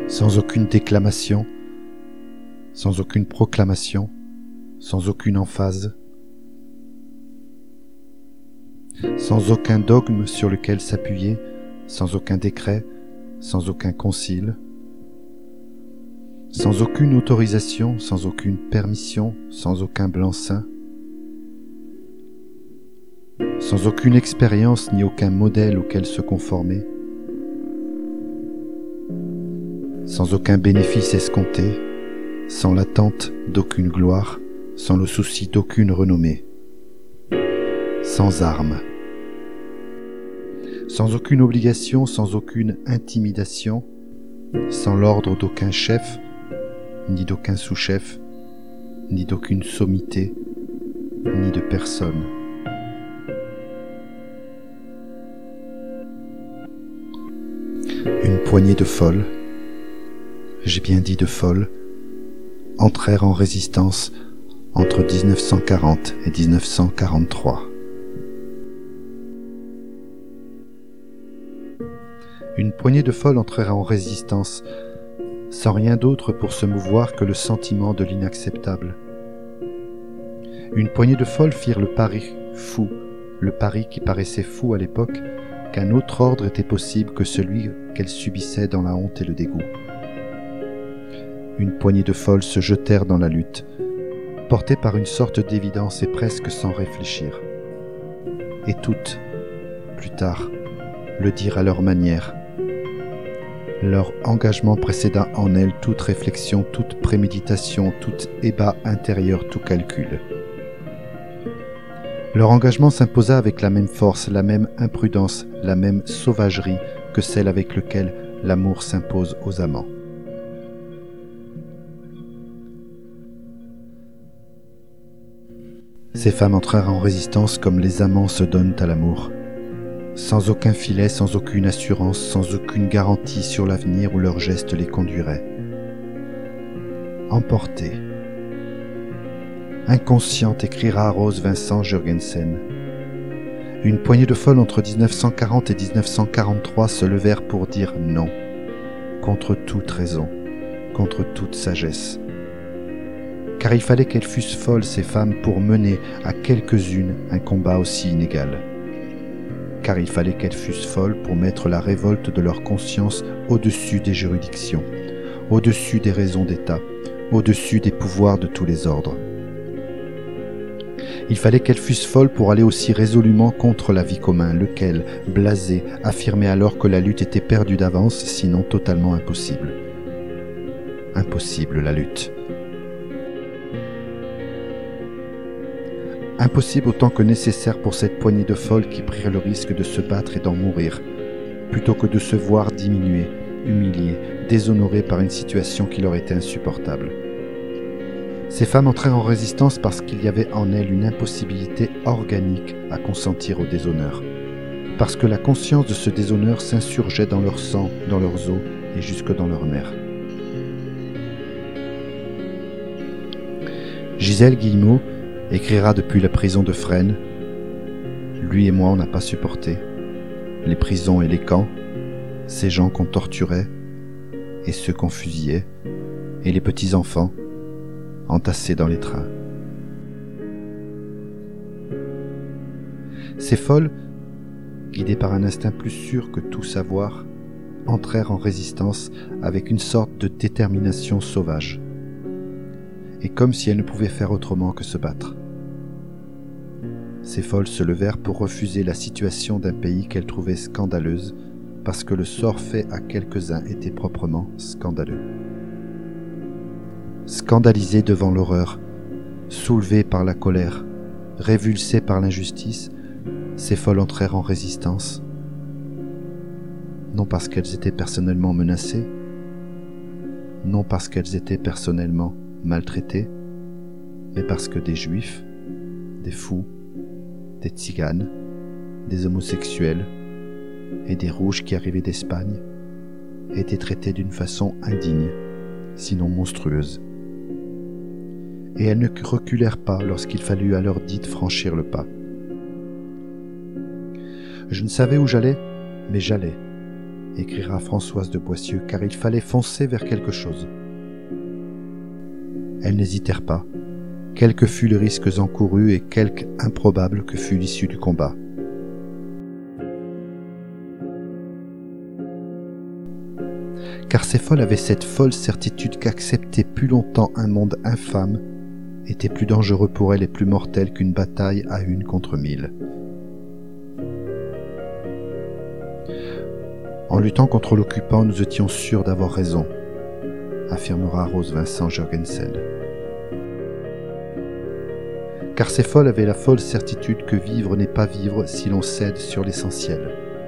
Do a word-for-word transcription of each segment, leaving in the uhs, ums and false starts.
sans aucune déclamation, sans aucune proclamation, sans aucune emphase, sans aucun dogme sur lequel s'appuyer, sans aucun décret, sans aucun concile, sans aucune autorisation, sans aucune permission, sans aucun blanc-seing, sans aucune expérience ni aucun modèle auquel se conformer, sans aucun bénéfice escompté, sans l'attente d'aucune gloire, sans le souci d'aucune renommée, sans armes, sans aucune obligation, sans aucune intimidation, sans l'ordre d'aucun chef, ni d'aucun sous-chef, ni d'aucune sommité, ni de personne. Une poignée de folles, j'ai bien dit de folles, entrèrent en résistance entre dix-neuf cent quarante et dix-neuf cent quarante-trois. Une poignée de folles entrèrent en résistance, sans rien d'autre pour se mouvoir que le sentiment de l'inacceptable. Une poignée de folles firent le pari fou, le pari qui paraissait fou à l'époque, qu'un autre ordre était possible que celui qu'elles subissaient dans la honte et le dégoût. Une poignée de folles se jetèrent dans la lutte, portées par une sorte d'évidence et presque sans réfléchir. Et toutes, plus tard, le dirent à leur manière. Leur engagement précéda en elles toute réflexion, toute préméditation, tout ébat intérieur, tout calcul. Leur engagement s'imposa avec la même force, la même imprudence, la même sauvagerie que celle avec laquelle l'amour s'impose aux amants. Ces femmes entrèrent en résistance comme les amants se donnent à l'amour, sans aucun filet, sans aucune assurance, sans aucune garantie sur l'avenir où leurs gestes les conduiraient. Emportées. Inconsciente, écrira Rose Vincent Jurgensen. Une poignée de folles entre dix-neuf cent quarante et dix-neuf cent quarante-trois se levèrent pour dire non, contre toute raison, contre toute sagesse. Car il fallait qu'elles fussent folles, ces femmes, pour mener à quelques-unes un combat aussi inégal. Car il fallait qu'elles fussent folles pour mettre la révolte de leur conscience au-dessus des juridictions, au-dessus des raisons d'État, au-dessus des pouvoirs de tous les ordres. Il fallait qu'elles fussent folles pour aller aussi résolument contre l'avis commun, lequel, blasé, affirmait alors que la lutte était perdue d'avance, sinon totalement impossible. Impossible la lutte. Impossible autant que nécessaire pour cette poignée de folles qui prirent le risque de se battre et d'en mourir, plutôt que de se voir diminuées, humiliées, déshonorées par une situation qui leur était insupportable. Ces femmes entrèrent en résistance parce qu'il y avait en elles une impossibilité organique à consentir au déshonneur, parce que la conscience de ce déshonneur s'insurgeait dans leur sang, dans leurs os et jusque dans leurs nerfs. Gisèle Guillemot écrira depuis la prison de Fresnes. Lui et moi, on n'a pas supporté. Les prisons et les camps, ces gens qu'on torturait, et ceux qu'on fusillait, et les petits-enfants, entassés dans les trains. Ces folles, guidées par un instinct plus sûr que tout savoir, entrèrent en résistance avec une sorte de détermination sauvage, et comme si elles ne pouvaient faire autrement que se battre. Ces folles se levèrent pour refuser la situation d'un pays qu'elles trouvaient scandaleuse, parce que le sort fait à quelques-uns était proprement scandaleux. Scandalisées devant l'horreur, soulevées par la colère, révulsées par l'injustice, ces folles entrèrent en résistance, non parce qu'elles étaient personnellement menacées, non parce qu'elles étaient personnellement maltraitées, mais parce que des juifs, des fous, des tziganes, des homosexuels et des rouges qui arrivaient d'Espagne étaient traités d'une façon indigne, sinon monstrueuse. Et elles ne reculèrent pas lorsqu'il fallut à l'heure dite franchir le pas. Je ne savais où j'allais, mais j'allais. écrira Françoise de Boissieu, car il fallait foncer vers quelque chose. Elles n'hésitèrent pas, quels que fussent les risques encourus et quelque improbable que fût l'issue du combat. Car ces folles avaient cette folle certitude qu'accepter plus longtemps un monde infâme était plus dangereux pour elles et plus mortel qu'une bataille à une contre mille. En luttant contre l'occupant, nous étions sûrs d'avoir raison, affirmera Rose Vincent Jorgensen. Car ces folles avaient la folle certitude que vivre n'est pas vivre si l'on cède sur l'essentiel.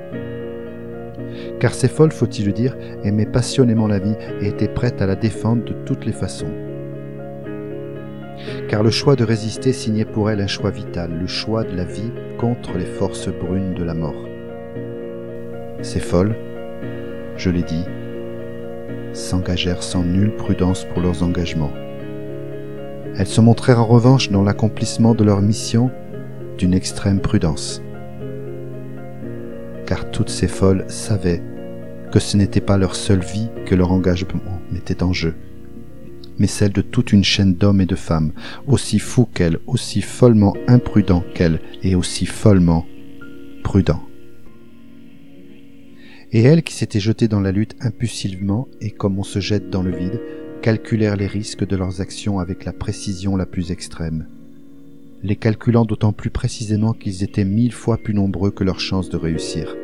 Car ces folles, faut-il le dire, aimaient passionnément la vie et étaient prêtes à la défendre de toutes les façons. Car le choix de résister signait pour elles un choix vital, le choix de la vie contre les forces brunes de la mort. Ces folles, je l'ai dit, s'engagèrent sans nulle prudence pour leurs engagements. Elles se montrèrent en revanche dans l'accomplissement de leur mission d'une extrême prudence. Car toutes ces folles savaient que ce n'était pas leur seule vie que leur engagement mettait en jeu, mais celle de toute une chaîne d'hommes et de femmes, aussi fous qu'elles, aussi follement imprudents qu'elles, et aussi follement prudents. Et elles qui s'étaient jetées dans la lutte impulsivement et comme on se jette dans le vide, calculèrent les risques de leurs actions avec la précision la plus extrême, les calculant d'autant plus précisément qu'ils étaient mille fois plus nombreux que leurs chances de réussir.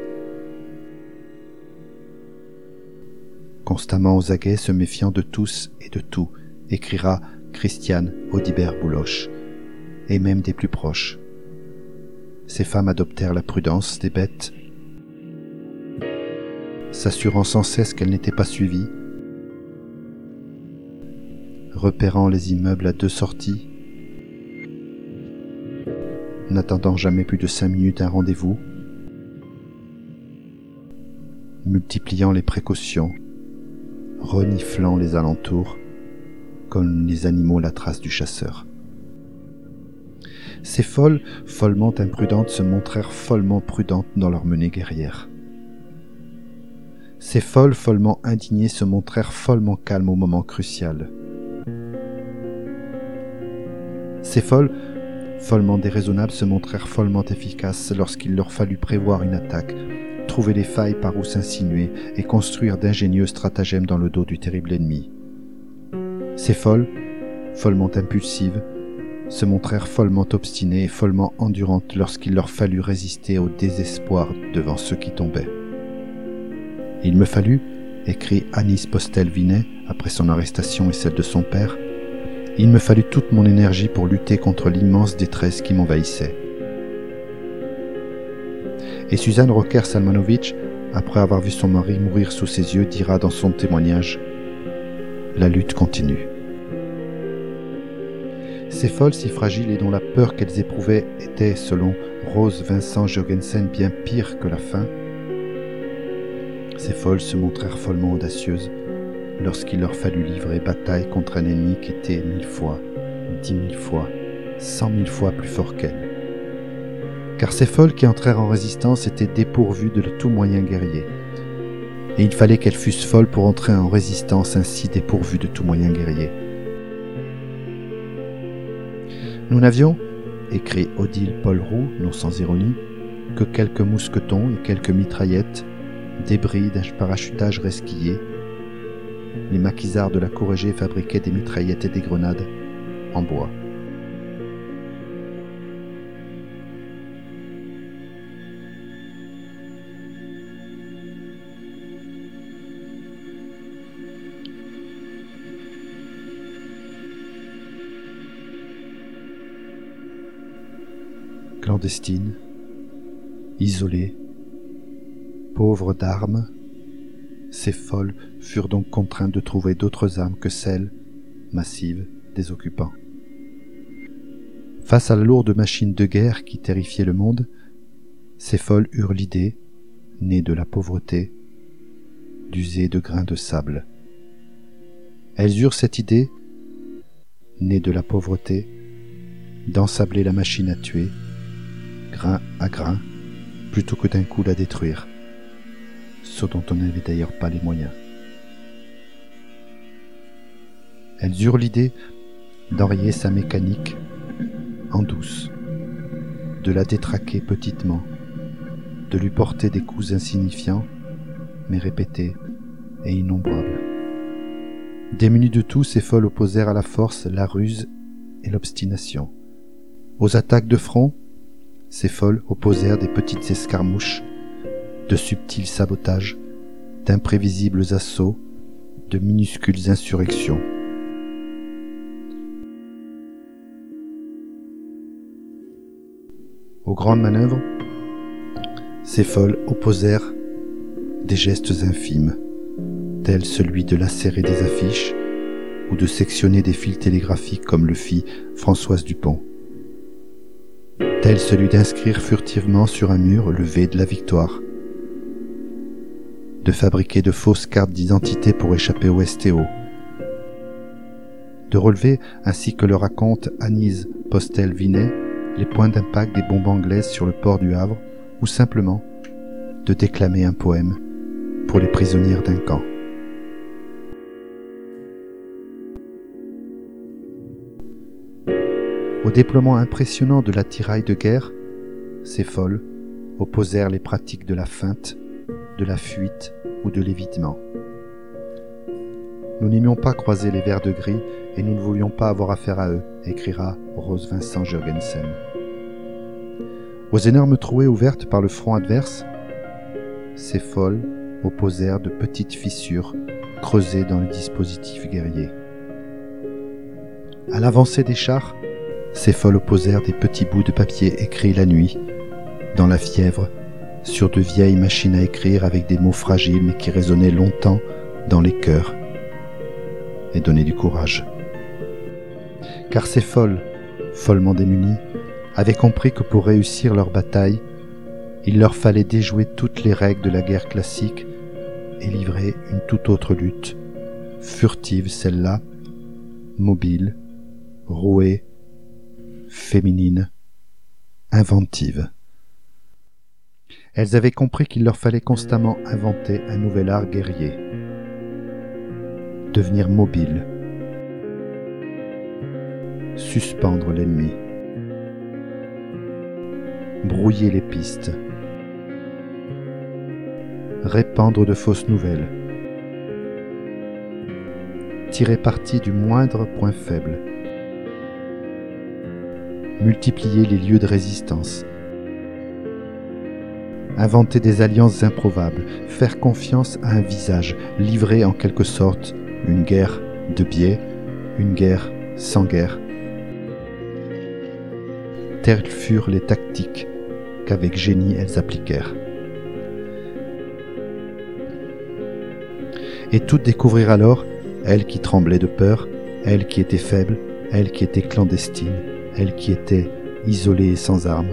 Constamment aux aguets, se méfiant de tous et de tout, écrira Christiane Audibert-Bouloche, et même des plus proches. Ces femmes adoptèrent la prudence des bêtes, s'assurant sans cesse qu'elles n'étaient pas suivies, repérant les immeubles à deux sorties, n'attendant jamais plus de cinq minutes un rendez-vous, multipliant les précautions, reniflant les alentours, comme les animaux la trace du chasseur. Ces folles, follement imprudentes, se montrèrent follement prudentes dans leur menée guerrière. Ces folles, follement indignées, se montrèrent follement calmes au moment crucial. Ces folles, follement déraisonnables, se montrèrent follement efficaces lorsqu'il leur fallut prévoir une attaque, trouver les failles par où s'insinuer et construire d'ingénieux stratagèmes dans le dos du terrible ennemi. Ces folles, follement impulsives, se montrèrent follement obstinées et follement endurantes lorsqu'il leur fallut résister au désespoir devant ceux qui tombaient. Il me fallut, écrit Anis Postel-Vinet après son arrestation et celle de son père, il me fallut toute mon énergie pour lutter contre l'immense détresse qui m'envahissait. Et Suzanne Rocker-Salmanovitch, après avoir vu son mari mourir sous ses yeux, dira dans son témoignage « La lutte continue ». Ces folles si fragiles et dont la peur qu'elles éprouvaient était, selon Rose Vincent Jorgensen, bien pire que la faim, ces folles se montrèrent follement audacieuses lorsqu'il leur fallut livrer bataille contre un ennemi qui était mille fois, dix mille fois, cent mille fois plus fort qu'elles. Car ces folles qui entrèrent en résistance étaient dépourvues de tout moyen guerrier. Et il fallait qu'elles fussent folles pour entrer en résistance ainsi dépourvues de tout moyen guerrier. Nous n'avions, écrit Odile Paul-Roux, non sans ironie, que quelques mousquetons et quelques mitraillettes, débris d'un parachutage resquillé. Les maquisards de la Cour Égée fabriquaient des mitraillettes et des grenades en bois. Clandestines, isolées, pauvres d'armes, ces folles furent donc contraintes de trouver d'autres armes que celles, massives, des occupants. Face à la lourde machine de guerre qui terrifiait le monde, ces folles eurent l'idée, née de la pauvreté, d'user de grains de sable. Elles eurent cette idée, née de la pauvreté, d'ensabler la machine à tuer, grain à grain, plutôt que d'un coup la détruire. ce dont on n'avait d'ailleurs pas les moyens. Elles eurent l'idée d'enrayer sa mécanique en douce, de la détraquer petitement, de lui porter des coups insignifiants, mais répétés et innombrables. Démunies de tout, ces folles opposèrent à la force la ruse et l'obstination. Aux attaques de front, ces folles opposèrent des petites escarmouches, de subtils sabotages, d'imprévisibles assauts, de minuscules insurrections. Aux grandes manœuvres, ces folles opposèrent des gestes infimes, tels celui de lacérer des affiches ou de sectionner des fils télégraphiques comme le fit Françoise Dupont, tel celui d'inscrire furtivement sur un mur le V de la victoire, de fabriquer de fausses cartes d'identité pour échapper au S T O, de relever, ainsi que le raconte Anise Postel-Vinet, les points d'impact des bombes anglaises sur le port du Havre, ou simplement de déclamer un poème pour les prisonnières d'un camp. Au déploiement impressionnant de l'attirail de guerre, ces folles opposèrent les pratiques de la feinte, de la fuite ou de l'évitement. Nous n'aimions pas croiser les vers de gris et nous ne voulions pas avoir affaire à eux, écrira Rose Vincent Jurgensen. Aux énormes trouées ouvertes par le front adverse, ces folles opposèrent de petites fissures creusées dans le dispositif guerrier. À l'avancée des chars, ces folles opposèrent des petits bouts de papier écrits la nuit, dans la fièvre, sur de vieilles machines à écrire avec des mots fragiles mais qui résonnaient longtemps dans les cœurs et donnaient du courage. Car ces folles, follement démunies, avaient compris que pour réussir leur bataille, il leur fallait déjouer toutes les règles de la guerre classique et livrer une toute autre lutte, furtive celle-là, mobile, rouée, féminine, inventive. Elles avaient compris qu'il leur fallait constamment inventer un nouvel art guerrier, devenir mobile, suspendre l'ennemi, brouiller les pistes, répandre de fausses nouvelles, tirer parti du moindre point faible, multiplier les lieux de résistance, inventer des alliances improbables, faire confiance à un visage, livrer en quelque sorte une guerre de biais, une guerre sans guerre. Telles furent les tactiques qu'avec génie elles appliquèrent. Et toutes découvrirent alors, elles qui tremblaient de peur, elles qui étaient faibles, elles qui étaient clandestines, elles qui étaient isolées et sans armes.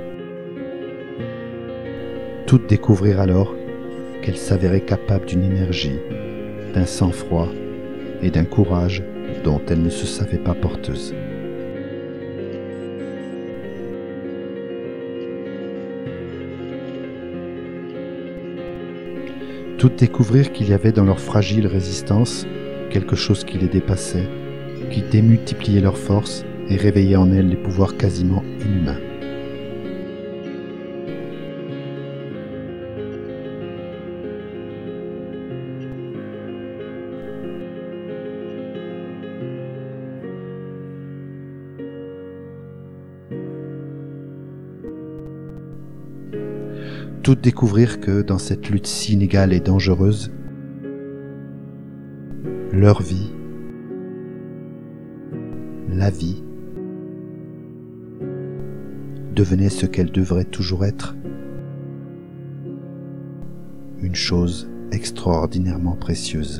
Toutes découvrirent alors qu'elles s'avéraient capables d'une énergie, d'un sang-froid et d'un courage dont elles ne se savaient pas porteuses. Toutes découvrirent qu'il y avait dans leur fragile résistance quelque chose qui les dépassait, qui démultipliait leurs forces et réveillait en elles les pouvoirs quasiment inhumains. Toutes découvrirent que, dans cette lutte si inégale et dangereuse, leur vie, la vie, devenait ce qu'elle devrait toujours être, une chose extraordinairement précieuse.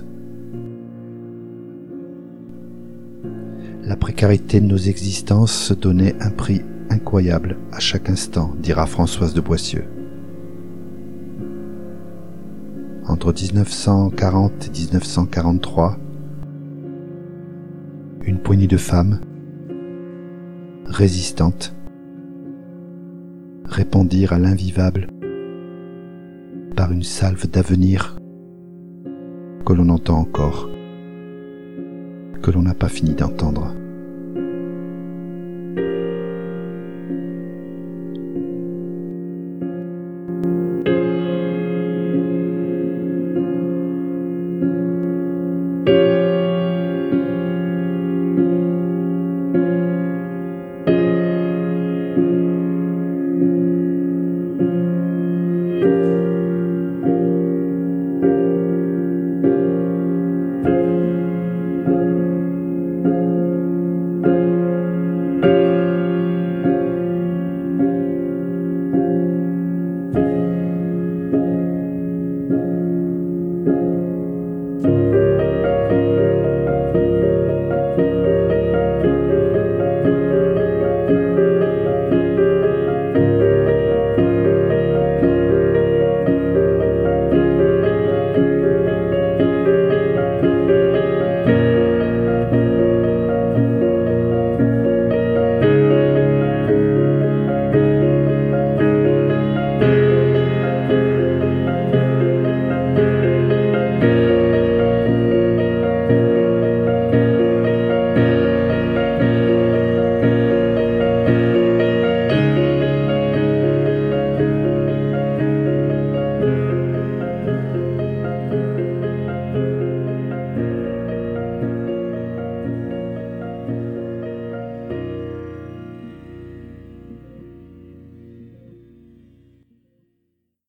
La précarité de nos existences donnait un prix incroyable à chaque instant, dira Françoise de Boissieu. Entre dix-neuf cent quarante et dix-neuf cent quarante-trois, une poignée de femmes, résistantes, répondirent à l'invivable par une salve d'avenir que l'on entend encore, que l'on n'a pas fini d'entendre.